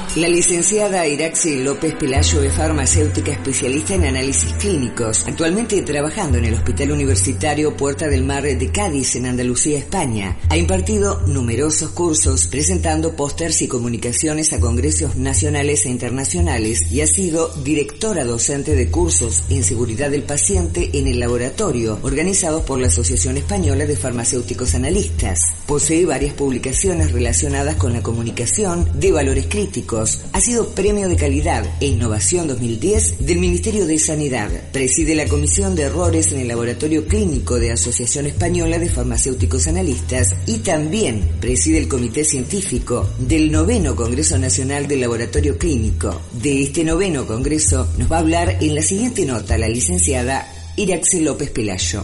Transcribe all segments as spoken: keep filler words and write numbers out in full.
La licenciada Iraxi López Pelayo es farmacéutica especialista en análisis clínicos, actualmente trabajando en el Hospital Universitario Puerta del Mar de Cádiz, en Andalucía, España. Ha impartido numerosos cursos, presentando pósters y comunicaciones a congresos nacionales e internacionales, y ha sido directora docente de cursos en seguridad del paciente en el laboratorio, organizados por la Asociación Española de Farmacéuticos Analistas. Posee varias publicaciones relacionadas con la comunicación de valores críticos. Ha sido Premio de Calidad e Innovación dos mil diez del Ministerio de Sanidad. Preside la Comisión de Errores en el Laboratorio Clínico de Asociación Española de Farmacéuticos Analistas y también preside el Comité Científico del Noveno Congreso Nacional del Laboratorio Clínico. De este noveno congreso nos va a hablar en la siguiente nota la licenciada Iraxi López Pelayo.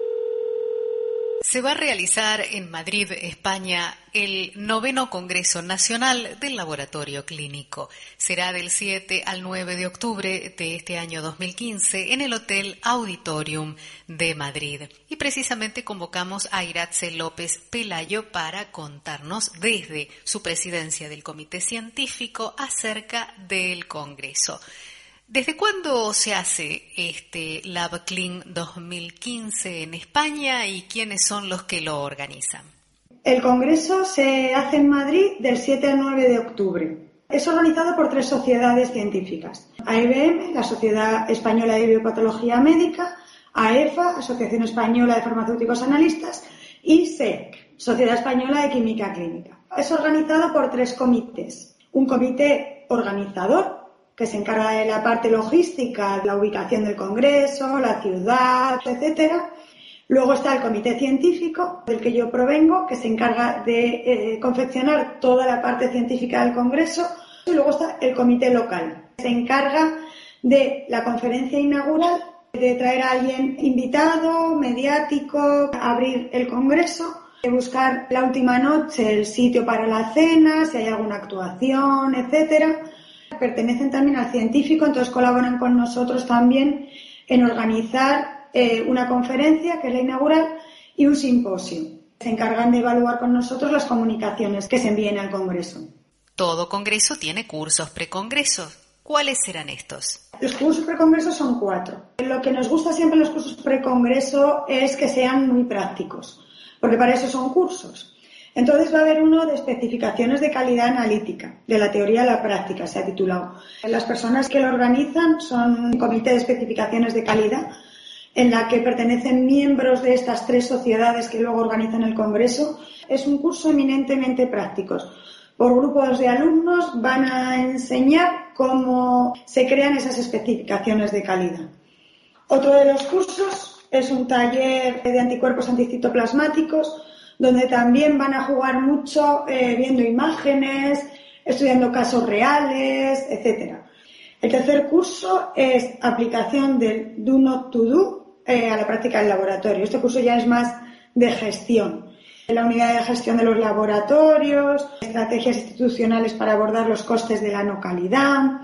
Se va a realizar en Madrid, España, el noveno Congreso Nacional del Laboratorio Clínico. Será del siete al nueve de octubre de este año dos mil quince en el Hotel Auditorium de Madrid. Y precisamente convocamos a Iraxi López Pelayo para contarnos desde su presidencia del Comité Científico acerca del Congreso. ¿Desde cuándo se hace este LabClin dos mil quince en España y quiénes son los que lo organizan? El congreso se hace en Madrid del siete al nueve de octubre. Es organizado por tres sociedades científicas: A E B M, la Sociedad Española de Biopatología Médica; A E F A, Asociación Española de Farmacéuticos Analistas; y S E C, Sociedad Española de Química Clínica. Es organizado por tres comités: un comité organizador, que se encarga de la parte logística, la ubicación del congreso, la ciudad, etcétera. Luego está el comité científico, del que yo provengo, que se encarga de eh, confeccionar toda la parte científica del congreso. Y luego está el comité local, que se encarga de la conferencia inaugural, de traer a alguien invitado, mediático, abrir el congreso, de buscar la última noche el sitio para la cena, si hay alguna actuación, etcétera. Pertenecen también al científico, entonces colaboran con nosotros también en organizar eh, una conferencia, que es la inaugural, y un simposio. Se encargan de evaluar con nosotros las comunicaciones que se envíen al congreso. Todo congreso tiene cursos precongresos. ¿Cuáles serán estos? Los cursos precongresos son cuatro. Lo que nos gusta siempre en los cursos precongreso es que sean muy prácticos, porque para eso son cursos. Entonces va a haber uno de especificaciones de calidad analítica, de la teoría a la práctica, se ha titulado. Las personas que lo organizan son un comité de especificaciones de calidad, en la que pertenecen miembros de estas tres sociedades que luego organizan el congreso. Es un curso eminentemente práctico. Por grupos de alumnos van a enseñar cómo se crean esas especificaciones de calidad. Otro de los cursos es un taller de anticuerpos anticitoplasmáticos, donde también van a jugar mucho eh, viendo imágenes, estudiando casos reales, etcétera. El tercer curso es aplicación del Do Not To Do eh, a la práctica del laboratorio. Este curso ya es más de gestión. La unidad de gestión de los laboratorios, estrategias institucionales para abordar los costes de la no calidad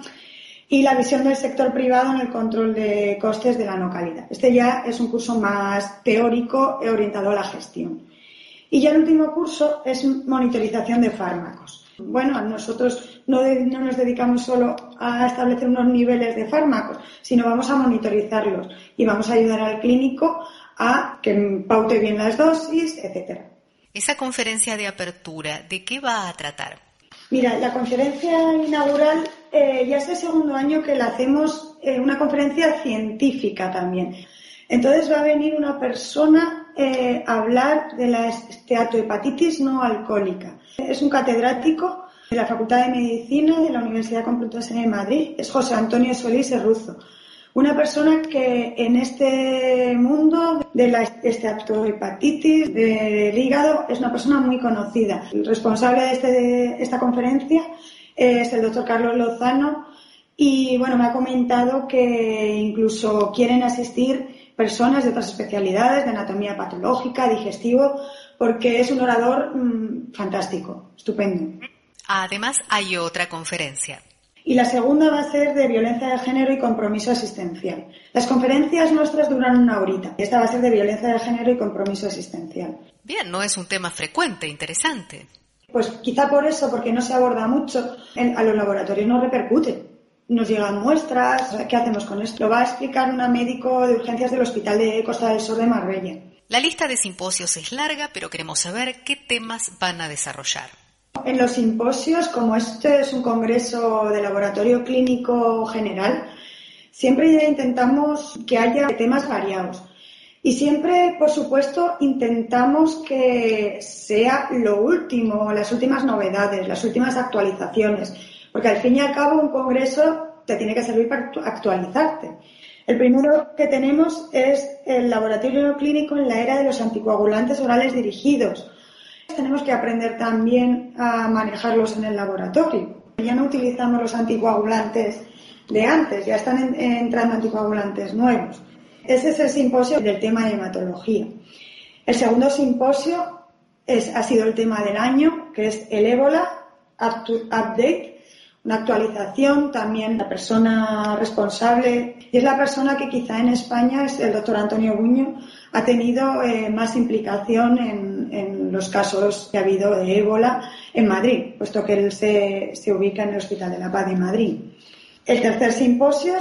y la visión del sector privado en el control de costes de la no calidad. Este ya es un curso más teórico e orientado a la gestión. Y ya el último curso es monitorización de fármacos. Bueno, nosotros no, de, no nos dedicamos solo a establecer unos niveles de fármacos, sino vamos a monitorizarlos y vamos a ayudar al clínico a que paute bien las dosis, etcétera. Esa conferencia de apertura, ¿de qué va a tratar? Mira, la conferencia inaugural eh, ya es el segundo año que la hacemos, eh, una conferencia científica también. Entonces va a venir una persona eh, a hablar de la esteatohepatitis no alcohólica. Es un catedrático de la Facultad de Medicina de la Universidad Complutense de Madrid, es José Antonio Solís Herruzo. Una persona que en este mundo de la esteatohepatitis del hígado es una persona muy conocida. El responsable de, este, de esta conferencia es el doctor Carlos Lozano y bueno, me ha comentado que incluso quieren asistir personas de otras especialidades, de anatomía patológica, digestivo, porque es un orador mmm, fantástico, estupendo. Además, hay otra conferencia. Y la segunda va a ser de violencia de género y compromiso asistencial. Las conferencias nuestras duran una horita. Esta va a ser de violencia de género y compromiso asistencial. Bien, no es un tema frecuente, interesante. Pues quizá por eso, porque no se aborda mucho, en, a los laboratorios no repercute. Nos llegan muestras, ¿qué hacemos con esto? Lo va a explicar una médico de urgencias del Hospital de Costa del Sol de Marbella. La lista de simposios es larga, pero queremos saber qué temas van a desarrollar. En los simposios, como este es un congreso de laboratorio clínico general, siempre intentamos que haya temas variados. Y siempre, por supuesto, intentamos que sea lo último, las últimas novedades, las últimas actualizaciones, porque al fin y al cabo un congreso te tiene que servir para actualizarte. El primero que tenemos es el laboratorio clínico en la era de los anticoagulantes orales dirigidos. Tenemos que aprender también a manejarlos en el laboratorio. Ya no utilizamos los anticoagulantes de antes, ya están entrando anticoagulantes nuevos. Ese es el simposio del tema de hematología. El segundo simposio es, ha sido el tema del año, que es el ébola Update, una actualización, también la persona responsable, y es la persona que quizá en España, es el doctor Antonio Buño, ha tenido eh, más implicación en, en los casos que ha habido de ébola en Madrid, puesto que él se, se ubica en el Hospital de la Paz de Madrid. El tercer simposio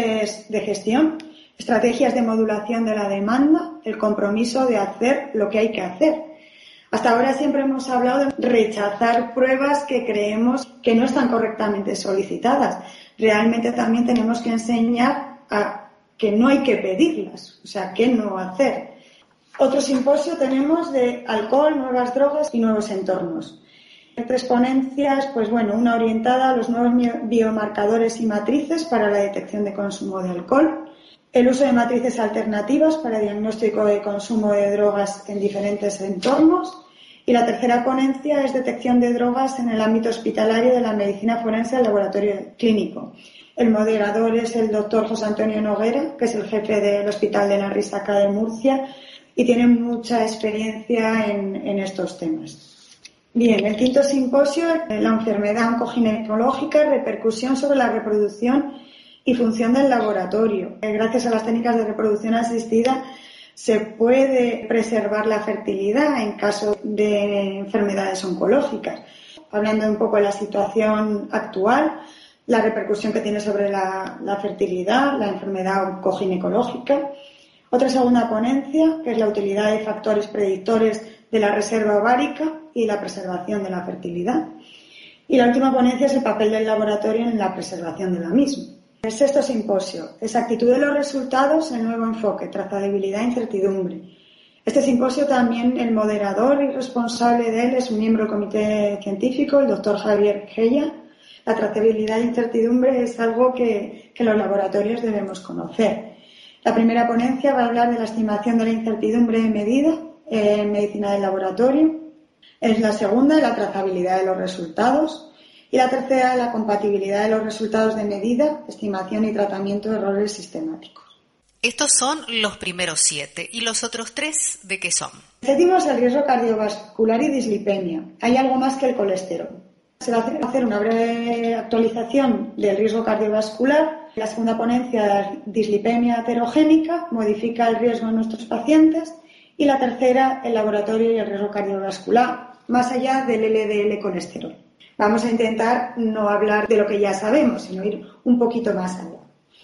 es de gestión, estrategias de modulación de la demanda, el compromiso de hacer lo que hay que hacer. Hasta ahora siempre hemos hablado de rechazar pruebas que creemos que no están correctamente solicitadas. Realmente también tenemos que enseñar a que no hay que pedirlas, o sea, qué no hacer. Otro simposio tenemos de alcohol, nuevas drogas y nuevos entornos. Tres ponencias, pues bueno, una orientada a los nuevos biomarcadores y matrices para la detección de consumo de alcohol, el uso de matrices alternativas para diagnóstico de consumo de drogas en diferentes entornos, y la tercera ponencia es detección de drogas en el ámbito hospitalario de la medicina forense al laboratorio clínico. El moderador es el doctor José Antonio Noguera, que es el jefe del Hospital de la Risaca de Murcia y tiene mucha experiencia en, en estos temas. Bien, el quinto simposio, la enfermedad oncoginecológica, repercusión sobre la reproducción y función del laboratorio. Gracias a las técnicas de reproducción asistida se puede preservar la fertilidad en caso de enfermedades oncológicas. Hablando un poco de la situación actual, la repercusión que tiene sobre la, la fertilidad, la enfermedad oncoginecológica. Otra segunda ponencia, que es la utilidad de factores predictores de la reserva ovárica y la preservación de la fertilidad. Y la última ponencia es el papel del laboratorio en la preservación de la misma. El sexto simposio, exactitud de los resultados, el nuevo enfoque, trazabilidad e incertidumbre. Este simposio también el moderador y responsable de él es un miembro del comité científico, el doctor Javier Gella. La trazabilidad e incertidumbre es algo que, que los laboratorios debemos conocer. La primera ponencia va a hablar de la estimación de la incertidumbre de medida en medicina del laboratorio. Es la segunda, la trazabilidad de los resultados. Y la tercera, la compatibilidad de los resultados de medida, estimación y tratamiento de errores sistemáticos. Estos son los primeros siete. ¿Y los otros tres de qué son? El séptimo es el riesgo cardiovascular y dislipemia. Hay algo más que el colesterol. Se va a hacer una breve actualización del riesgo cardiovascular. La segunda ponencia, dislipemia aterogénica, modifica el riesgo en nuestros pacientes. Y la tercera, el laboratorio y el riesgo cardiovascular, más allá del L D L colesterol. Vamos a intentar no hablar de lo que ya sabemos, sino ir un poquito más allá.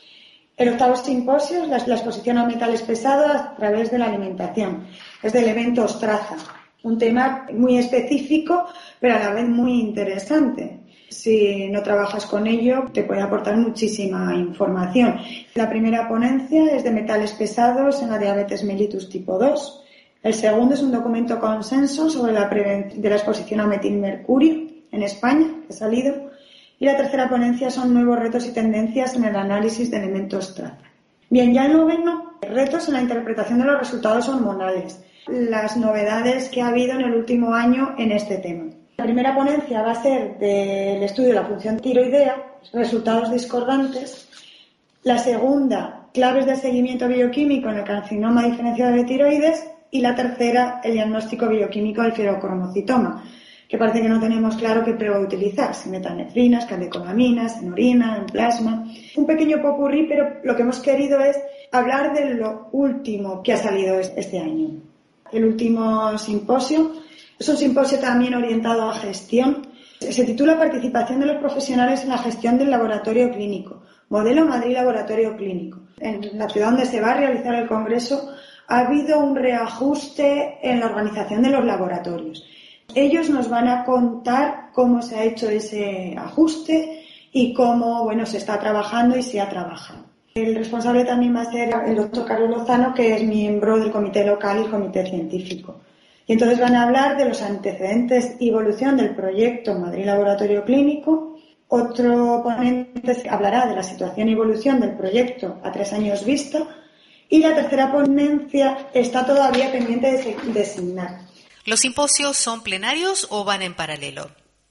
El octavo simposio es la, la exposición a metales pesados a través de la alimentación. Es del evento Ostraza, un tema muy específico, pero a la vez muy interesante. Si no trabajas con ello, te puede aportar muchísima información. La primera ponencia es de metales pesados en la diabetes mellitus tipo dos. El segundo es un documento consenso sobre la prevención de la exposición a metilmercurio en España, que ha salido. Y la tercera ponencia son nuevos retos y tendencias en el análisis de elementos traza. Bien, ya el noveno, retos en la interpretación de los resultados hormonales. Las novedades que ha habido en el último año en este tema. La primera ponencia va a ser del estudio de la función tiroidea, resultados discordantes. La segunda, claves de seguimiento bioquímico en el carcinoma diferenciado de tiroides. Y la tercera, el diagnóstico bioquímico del ferocromocitoma, que parece que no tenemos claro qué prueba utilizar, si metanefrinas, catecolaminas, en orina, en plasma. Un pequeño popurrí, pero lo que hemos querido es hablar de lo último que ha salido este año. El último simposio Es un simposio también orientado a gestión. Se titula Participación de los profesionales en la gestión del laboratorio clínico, Modelo Madrid Laboratorio Clínico. En la ciudad donde se va a realizar el congreso ha habido un reajuste en la organización de los laboratorios. Ellos nos van a contar cómo se ha hecho ese ajuste y cómo, bueno, se está trabajando y se ha trabajado. El responsable también va a ser el doctor Carlos Lozano, que es miembro del comité local y el comité científico. Y entonces van a hablar de los antecedentes y evolución del proyecto Madrid Laboratorio Clínico. Otro ponente hablará de la situación y evolución del proyecto a tres años vista. Y la tercera ponencia está todavía pendiente de designar. ¿Los simposios son plenarios o van en paralelo?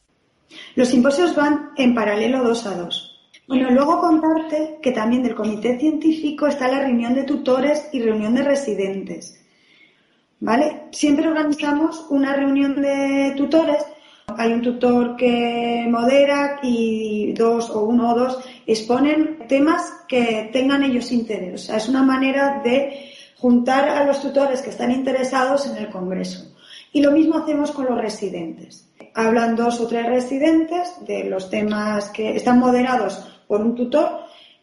Los simposios van en paralelo dos a dos. Bueno, luego contarte que también del comité científico está la reunión de tutores y reunión de residentes. ¿Vale? Siempre organizamos una reunión de tutores. Hay un tutor que modera y dos o uno o dos exponen temas que tengan ellos interés. O sea, es una manera de juntar a los tutores que están interesados en el congreso. Y lo mismo hacemos con los residentes. Hablan dos o tres residentes de los temas que están moderados por un tutor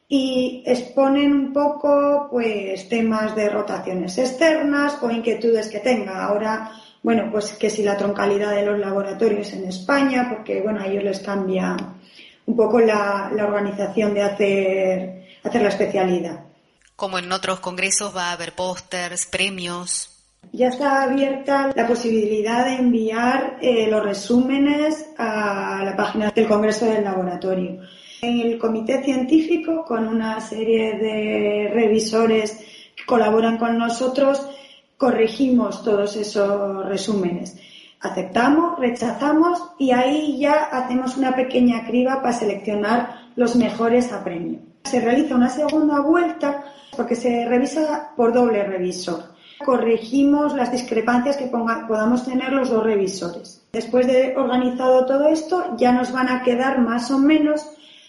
y exponen un poco, pues, temas de rotaciones externas o inquietudes que tenga. Ahora, bueno, pues que si la troncalidad de los laboratorios en España, porque, bueno, a ellos les cambia un poco la, la organización de hacer, hacer la especialidad. Como en otros congresos va a haber pósters, premios. Ya está abierta la posibilidad de enviar eh, los resúmenes a la página del Congreso del Laboratorio. En el comité científico, con una serie de revisores que colaboran con nosotros, corregimos todos esos resúmenes. Aceptamos, rechazamos y ahí ya hacemos una pequeña criba para seleccionar los mejores a premio. Se realiza una segunda vuelta porque se revisa por doble revisor. Corregimos las discrepancias que ponga, podamos tener los dos revisores. Después de organizado todo esto, ya nos van a quedar más o menos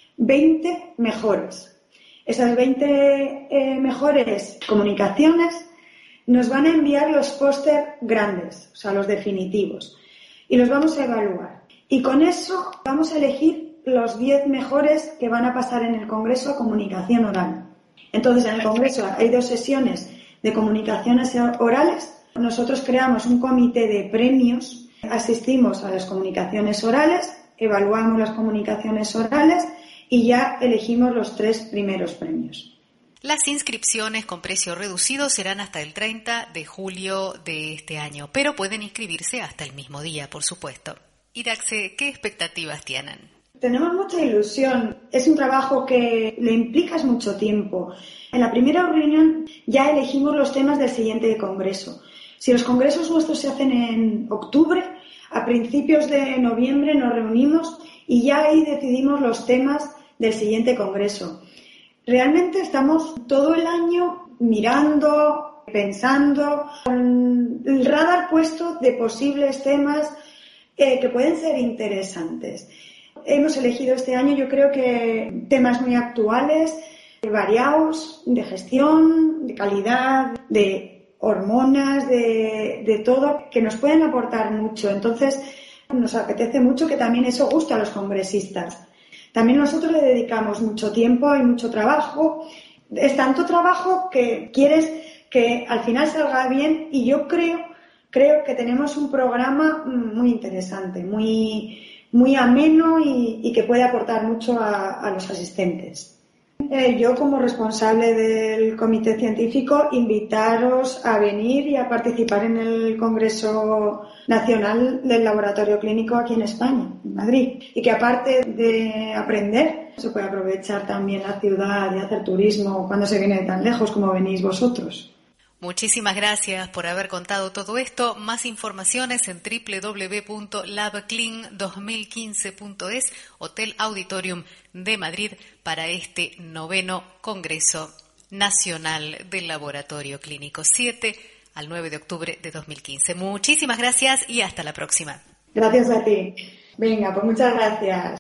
veinte mejores. Esas veinte eh, mejores comunicaciones nos van a enviar los póster grandes, o sea, los definitivos, y los vamos a evaluar. Y con eso vamos a elegir los diez mejores que van a pasar en el Congreso a comunicación oral. Entonces, en el Congreso hay dos sesiones de comunicaciones orales. Nosotros creamos un comité de premios, asistimos a las comunicaciones orales, evaluamos las comunicaciones orales y ya elegimos los tres primeros premios. Las inscripciones con precio reducido serán hasta el treinta de julio de este año, pero pueden inscribirse hasta el mismo día, por supuesto. Irache, ¿qué expectativas tienen? Tenemos mucha ilusión. Es un trabajo que le implicas mucho tiempo. En la primera reunión ya elegimos los temas del siguiente congreso. Si los congresos nuestros se hacen en octubre, a principios de noviembre nos reunimos y ya ahí decidimos los temas del siguiente congreso. Realmente estamos todo el año mirando, pensando, con el radar puesto de posibles temas eh, que pueden ser interesantes. Hemos elegido este año, yo creo que temas muy actuales, variados, de gestión, de calidad, de hormonas, de, de todo, que nos pueden aportar mucho. Entonces, nos apetece mucho que también eso guste a los congresistas. También nosotros le dedicamos mucho tiempo y mucho trabajo. Es tanto trabajo que quieres que al final salga bien y yo creo, creo que tenemos un programa muy interesante, muy, muy ameno y, y que puede aportar mucho a, a los asistentes. Eh, yo, como responsable del comité científico, invitaros a venir y a participar en el Congreso Nacional del Laboratorio Clínico aquí en España, en Madrid. Y que aparte de aprender, se puede aprovechar también la ciudad y hacer turismo cuando se viene de tan lejos como venís vosotros. Muchísimas gracias por haber contado todo esto. Más informaciones en doble u doble u doble u punto labclin dos mil quince punto es, Hotel Auditorium de Madrid, para este noveno Congreso Nacional del Laboratorio Clínico, siete al nueve de octubre de dos mil quince. Muchísimas gracias y hasta la próxima. Gracias a ti. Venga, pues muchas gracias.